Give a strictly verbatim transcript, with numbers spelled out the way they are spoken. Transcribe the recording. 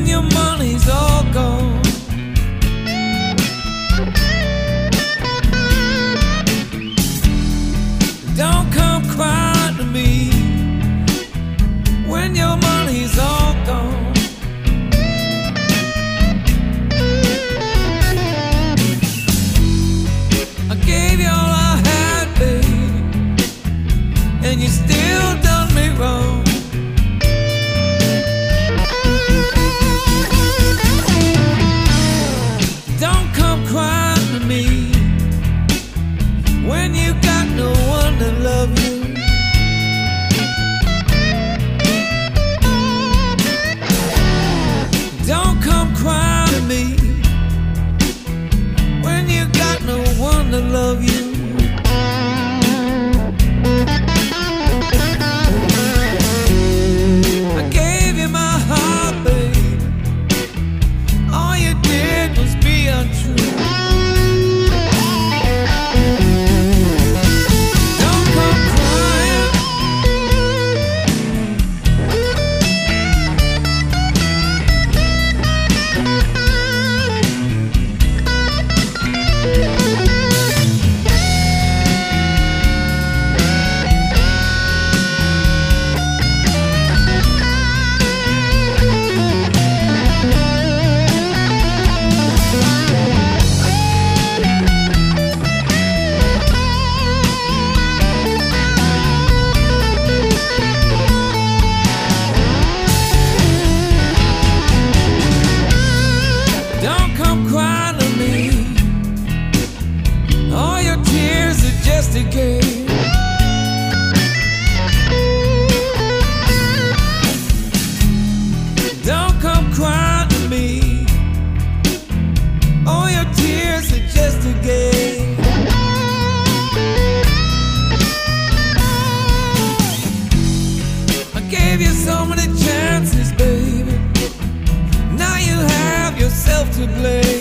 when your money's all gone. Don't come crying to me when your money's all gone. I gave you all I had, baby, and you still done me wrong. Don't come crying to me when you got no one to love you. Don't come crying to me when you got no one to love you. I gave you my heart, babe. All you did was be untrue. Don't come crying. Don't come crying to me. All your tears are just a game. Don't come crying to me. All your tears are just a game. I gave you so many chances, baby. Now you have yourself to blame.